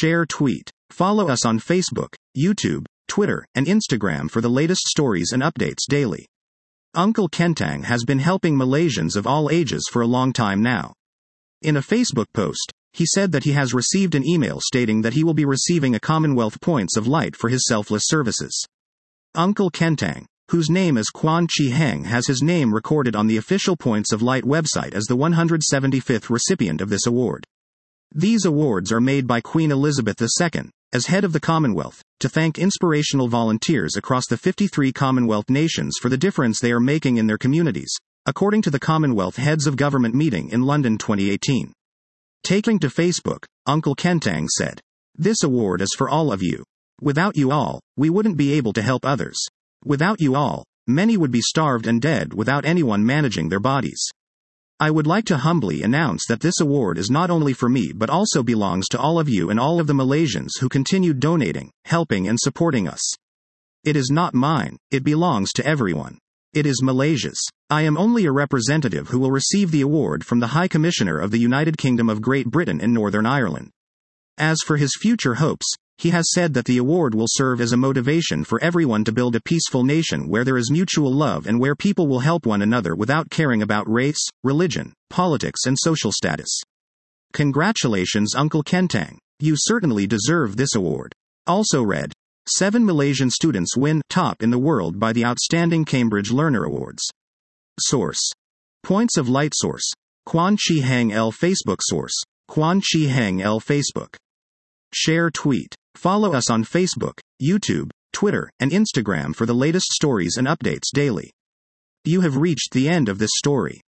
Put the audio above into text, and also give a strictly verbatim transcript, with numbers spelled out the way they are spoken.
Share tweet. Follow us on Facebook, YouTube, Twitter, and Instagram for the latest stories and updates daily. Uncle Kentang has been helping Malaysians of all ages for a long time now. In a Facebook post, he said that he has received an email stating that he will be receiving a Commonwealth Points of Light for his selfless services. Uncle Kentang, whose name is Kwan Chi Heng, has his name recorded on the official Points of Light website as the one hundred seventy-fifth recipient of this award. These awards are made by Queen Elizabeth the Second, as head of the Commonwealth, to thank inspirational volunteers across the fifty-three Commonwealth nations for the difference they are making in their communities, according to the Commonwealth Heads of Government meeting in London twenty eighteen. Taking to Facebook, Uncle Kentang said, "This award is for all of you. Without you all, we wouldn't be able to help others. Without you all, many would be starved and dead without anyone managing their bodies. I would like to humbly announce that this award is not only for me but also belongs to all of you and all of the Malaysians who continued donating, helping and supporting us. It is not mine, it belongs to everyone. It is Malaysia's. I am only a representative who will receive the award from the High Commissioner of the United Kingdom of Great Britain in Northern Ireland." As for his future hopes, he has said that the award will serve as a motivation for everyone to build a peaceful nation where there is mutual love and where people will help one another without caring about race, religion, politics and social status. Congratulations Uncle Kentang. You certainly deserve this award. Also read, Seven Malaysian students win top in the world by the Outstanding Cambridge Learner Awards. Source. Points of Light Source. Kwan Chi Heng L Facebook Source. Kwan Chi Heng L Facebook. Share tweet. Follow us on Facebook, YouTube, Twitter, and Instagram for the latest stories and updates daily. You have reached the end of this story.